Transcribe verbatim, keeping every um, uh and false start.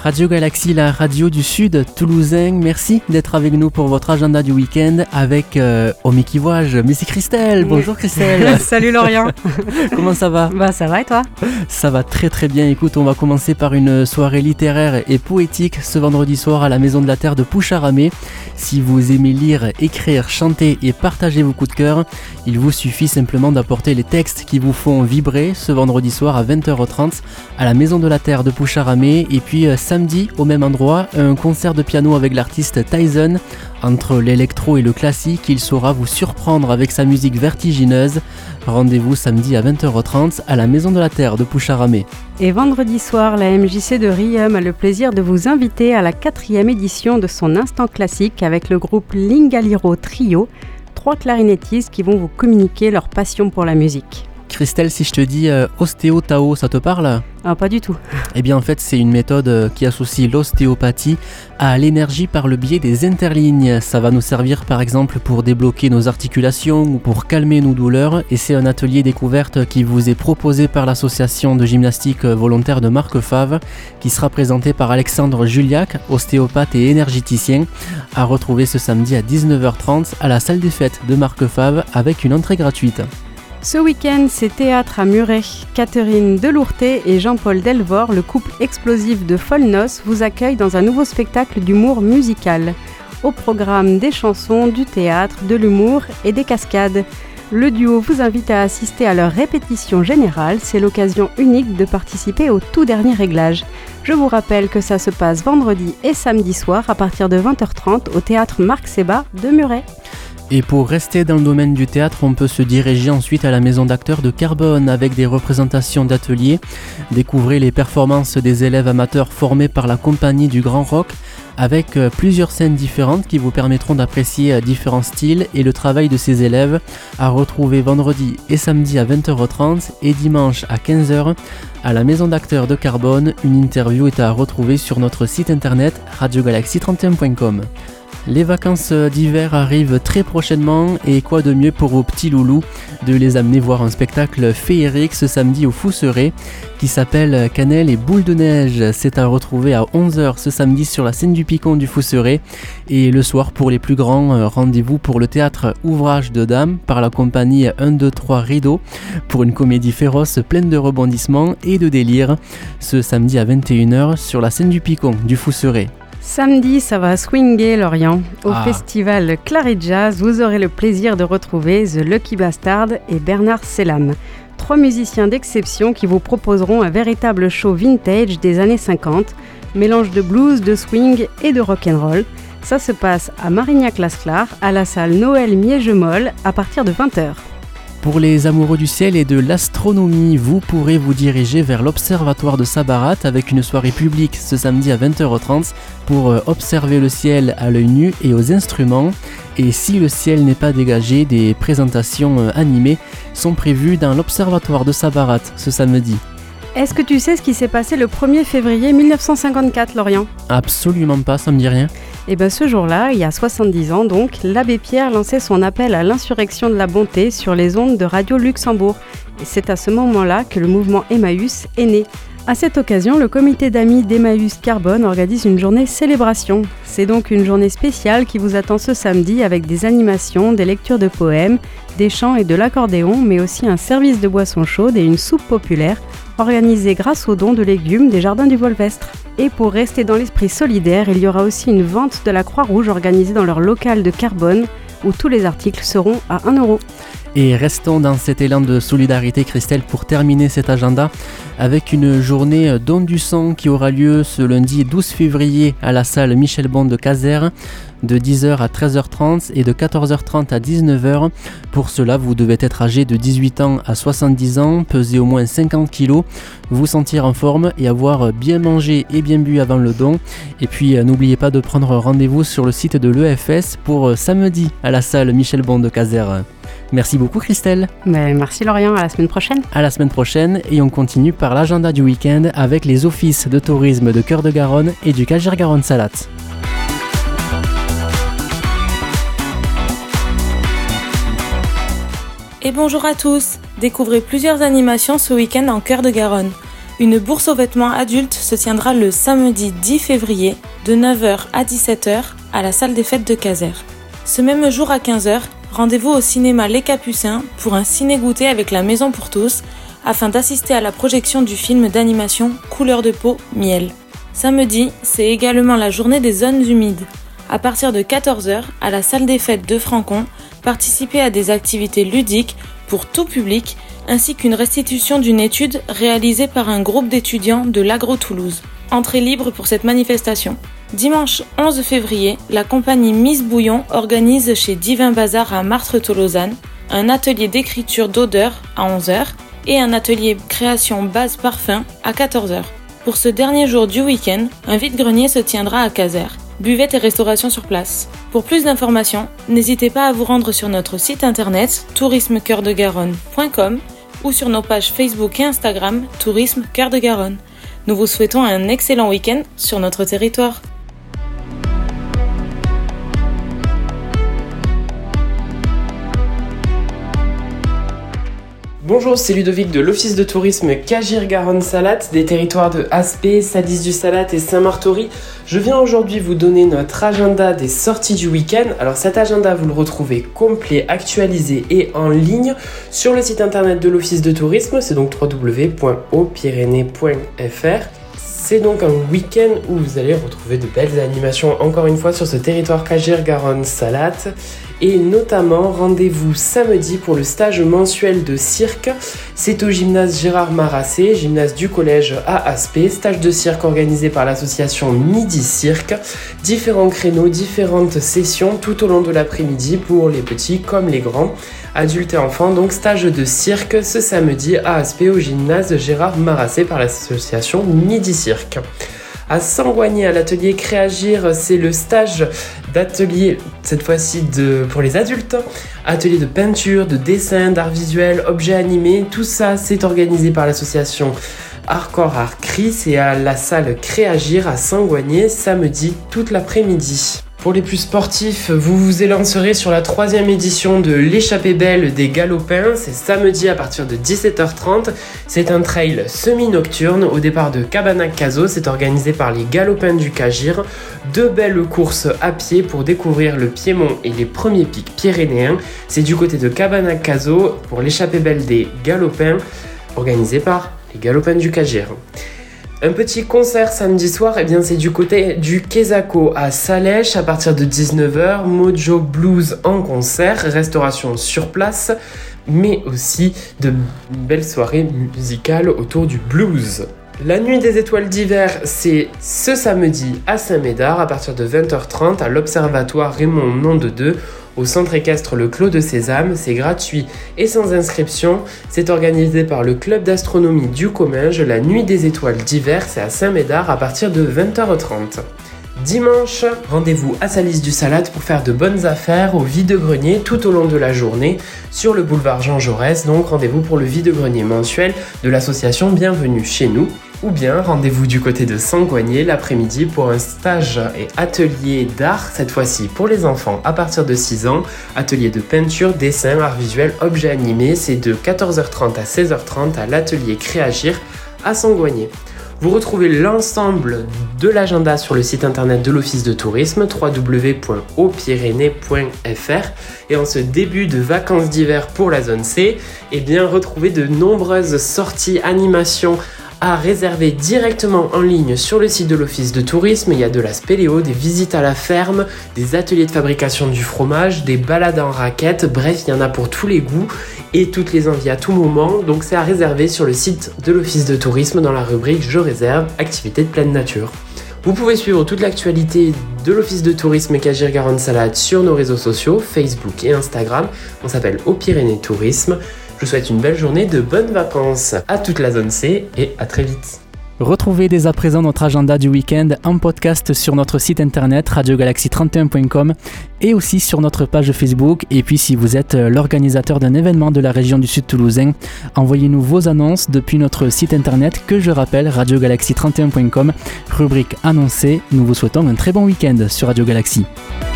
Radio Galaxie, la radio du Sud toulousain. Merci d'être avec nous pour votre agenda du week-end avec euh, Omi qui voyage, mais c'est Christelle. Bonjour Christelle. Salut Lorient. Comment ça va? Bah ça va et toi? Ça va très très bien. Écoute, on va commencer par une soirée littéraire et poétique ce vendredi soir à la Maison de la Terre de Poucharamé. Si vous aimez lire, écrire, chanter et partager vos coups de cœur, il vous suffit simplement d'apporter les textes qui vous font vibrer ce vendredi soir à vingt heures trente à la Maison de la Terre de Poucharamé. Et puis euh, samedi, au même endroit, un concert de piano avec l'artiste Tyson. Entre l'électro et le classique, il saura vous surprendre avec sa musique vertigineuse. Rendez-vous samedi à vingt heures trente à la Maison de la Terre de Poucharamé. Et vendredi soir, la M J C de Riom a le plaisir de vous inviter à la quatrième édition de son Instant Classique avec le groupe Lingaliro Trio, trois clarinettistes qui vont vous communiquer leur passion pour la musique. Christelle, si je te dis euh, ostéo-tao, ça te parle? Ah, pas du tout. Eh bien en fait c'est une méthode euh, qui associe l'ostéopathie à l'énergie par le biais des interlignes. Ça va nous servir par exemple pour débloquer nos articulations ou pour calmer nos douleurs, et c'est un atelier découverte qui vous est proposé par l'association de gymnastique volontaire de Marquefave, qui sera présenté par Alexandre Juliac, ostéopathe et énergéticien, à retrouver ce samedi à dix-neuf heures trente à la salle des fêtes de Marquefave avec une entrée gratuite. Ce week-end, c'est théâtre à Muret. Catherine Delourté et Jean-Paul Delvor, le couple explosif de Folnos, vous accueillent dans un nouveau spectacle d'humour musical. Au programme des chansons, du théâtre, de l'humour et des cascades. Le duo vous invite à assister à leur répétition générale. C'est l'occasion unique de participer au tout dernier réglage. Je vous rappelle que ça se passe vendredi et samedi soir à partir de vingt heures trente au théâtre Marc Sébat de Muret. Et pour rester dans le domaine du théâtre, on peut se diriger ensuite à la maison d'acteurs de Carbone avec des représentations d'ateliers. Découvrez les performances des élèves amateurs formés par la compagnie du Grand Rock avec plusieurs scènes différentes qui vous permettront d'apprécier différents styles et le travail de ces élèves, à retrouver vendredi et samedi à vingt heures trente et dimanche à quinze heures à la maison d'acteurs de Carbone. Une interview est à retrouver sur notre site internet radio galaxie trente et un point com. Les vacances d'hiver arrivent très prochainement et quoi de mieux pour vos petits loulous de les amener voir un spectacle féerique ce samedi au Fousseret qui s'appelle Cannelle et Boule de Neige. C'est à retrouver à onze heures ce samedi sur la scène du Picon du Fousseret, et le soir pour les plus grands, rendez-vous pour le théâtre Ouvrage de Dames par la compagnie un deux trois Rideau pour une comédie féroce pleine de rebondissements et de délire ce samedi à vingt et une heures sur la scène du Picon du Fousseret. Samedi, ça va swinguer Lorient. Au ah. festival Claret Jazz, vous aurez le plaisir de retrouver The Lucky Bastard et Bernard Selam. Trois musiciens d'exception qui vous proposeront un véritable show vintage des années cinquante, mélange de blues, de swing et de rock'n'roll. Ça se passe à Marignac-Lasclar, à la salle Noël Miègemol, à partir de vingt heures. Pour les amoureux du ciel et de l'astronomie, vous pourrez vous diriger vers l'Observatoire de Sabarat avec une soirée publique ce samedi à vingt heures trente pour observer le ciel à l'œil nu et aux instruments. Et si le ciel n'est pas dégagé, des présentations animées sont prévues dans l'Observatoire de Sabarat ce samedi. Est-ce que tu sais ce qui s'est passé le premier février mille neuf cent cinquante-quatre, Lorient? Absolument pas, ça me dit rien. Et bien ce jour-là, il y a soixante-dix ans donc, l'abbé Pierre lançait son appel à l'insurrection de la bonté sur les ondes de Radio Luxembourg. Et c'est à ce moment-là que le mouvement Emmaüs est né. À cette occasion, le comité d'amis d'Emmaüs Carbone organise une journée célébration. C'est donc une journée spéciale qui vous attend ce samedi avec des animations, des lectures de poèmes, des chants et de l'accordéon, mais aussi un service de boissons chaudes et une soupe populaire organisée grâce aux dons de légumes des jardins du Volvestre. Et pour rester dans l'esprit solidaire, il y aura aussi une vente de la Croix-Rouge organisée dans leur local de Carbone où tous les articles seront à un euro. Et restons dans cet élan de solidarité, Christelle, pour terminer cet agenda avec une journée don du sang qui aura lieu ce lundi douze février à la salle Michel Bon de Caser de dix heures à treize heures trente et de quatorze heures trente à dix-neuf heures. Pour cela, vous devez être âgé de dix-huit ans à soixante-dix ans, peser au moins cinquante kilos, vous sentir en forme et avoir bien mangé et bien bu avant le don. Et puis n'oubliez pas de prendre rendez-vous sur le site de l'E F S pour samedi à la salle Michel Bon de Caser. Merci beaucoup Christelle. Mais merci Lorient, à la semaine prochaine. À la semaine prochaine, et on continue par l'agenda du week-end avec les offices de tourisme de Cœur-de-Garonne et du Cager-Garonne-Salat. Et bonjour à tous. Découvrez plusieurs animations ce week-end en Cœur-de-Garonne. Une bourse aux vêtements adultes se tiendra le samedi dix février de neuf heures à dix-sept heures à la salle des fêtes de Caser. Ce même jour à quinze heures, rendez-vous au cinéma Les Capucins pour un ciné-goûter avec la Maison pour tous afin d'assister à la projection du film d'animation Couleur de peau, miel. Samedi, c'est également la journée des zones humides. À partir de quatorze heures, à la salle des fêtes de Francon, participez à des activités ludiques pour tout public ainsi qu'une restitution d'une étude réalisée par un groupe d'étudiants de l'Agro-Toulouse. Entrée libre pour cette manifestation. Dimanche onze février, la compagnie Miss Bouillon organise chez Divin Bazar à Martres-Tolosane un atelier d'écriture d'odeur à onze heures et un atelier création base parfum à quatorze heures. Pour ce dernier jour du week-end, un vide-grenier se tiendra à Caser. Buvette et restauration sur place. Pour plus d'informations, n'hésitez pas à vous rendre sur notre site internet tourisme cœur de garonne point com ou sur nos pages Facebook et Instagram Tourisme Cœur de Garonne. Nous vous souhaitons un excellent week-end sur notre territoire. Bonjour, c'est Ludovic de l'Office de tourisme Cagir-Garonne-Salat, des territoires de Aspet, Sadis-du-Salat et Saint-Martory. Je viens aujourd'hui vous donner notre agenda des sorties du week-end. Alors cet agenda, vous le retrouvez complet, actualisé et en ligne sur le site internet de l'Office de tourisme, c'est donc w w w point haut pyrénées point f r. C'est donc un week-end où vous allez retrouver de belles animations, encore une fois, sur ce territoire Cagir-Garonne-Salat. Et notamment, rendez-vous samedi pour le stage mensuel de cirque. C'est au gymnase Gérard Marassé, gymnase du collège à Aspet. Stage de cirque organisé par l'association Midi Cirque. Différents créneaux, différentes sessions tout au long de l'après-midi pour les petits comme les grands, adultes et enfants. Donc stage de cirque ce samedi à Aspet au gymnase Gérard Marassé par l'association Midi Cirque. À Sangoigné, à l'atelier Créagir, c'est le stage d'atelier, cette fois-ci de, pour les adultes. Atelier de peinture, de dessin, d'art visuel, objets animés, tout ça c'est organisé par l'association Artcore Art Cris et à la salle Créagir à Sangoigné, samedi toute l'après-midi. Pour les plus sportifs, vous vous élancerez sur la troisième édition de l'échappée belle des Galopins. C'est samedi à partir de dix-sept heures trente. C'est un trail semi-nocturne au départ de Cabanac-Cazaux. C'est organisé par les Galopins du Cagir. Deux belles courses à pied pour découvrir le Piémont et les premiers pics pyrénéens. C'est du côté de Cabanac-Cazaux pour l'échappée belle des Galopins, organisé par les Galopins du Cagir. Un petit concert samedi soir, eh bien c'est du côté du Quesaco à Salèche à partir de dix-neuf heures, Mojo Blues en concert, restauration sur place, mais aussi de belles soirées musicales autour du blues. La nuit des étoiles d'hiver, c'est ce samedi à Saint-Médard à partir de vingt heures trente à l'Observatoire Raymond Nondedeux au centre équestre Le Clos de Sésame. C'est gratuit et sans inscription. C'est organisé par le club d'astronomie du Comminges. La nuit des étoiles d'hiver, c'est à Saint-Médard à partir de vingt heures trente. Dimanche, rendez-vous à Salis-du-Salat pour faire de bonnes affaires au vide-grenier tout au long de la journée sur le boulevard Jean Jaurès. Donc rendez-vous pour le vide-grenier mensuel de l'association Bienvenue chez nous. Ou bien rendez-vous du côté de Sangoigné l'après-midi pour un stage et atelier d'art, cette fois-ci pour les enfants à partir de six ans. Atelier de peinture, dessin, art visuel, objets animés. C'est de quatorze heures trente à seize heures trente à l'atelier Créagir à Sangoigné. Vous retrouvez l'ensemble de l'agenda sur le site internet de l'Office de tourisme w w w point haut pyrénées point f r. Et en ce début de vacances d'hiver pour la zone C, eh bien retrouvez de nombreuses sorties, animations à réserver directement en ligne sur le site de l'Office de tourisme. Il y a de la spéléo, des visites à la ferme, des ateliers de fabrication du fromage, des balades en raquettes, bref, il y en a pour tous les goûts et toutes les envies à tout moment. Donc c'est à réserver sur le site de l'Office de tourisme dans la rubrique Je réserve, activités de pleine nature. Vous pouvez suivre toute l'actualité de l'Office de tourisme Cagir-Garonne-Salat sur nos réseaux sociaux, Facebook et Instagram. On s'appelle Haut Pyrénées Tourisme. Je vous souhaite une belle journée, de bonnes vacances à toute la zone C et à très vite. Retrouvez dès à présent notre agenda du week-end en podcast sur notre site internet radio galaxie trente et un point com et aussi sur notre page Facebook. Et puis si vous êtes l'organisateur d'un événement de la région du Sud toulousain, envoyez-nous vos annonces depuis notre site internet que je rappelle, radio galaxie trente et un point com, rubrique annoncée. Nous vous souhaitons un très bon week-end sur Radio Galaxie.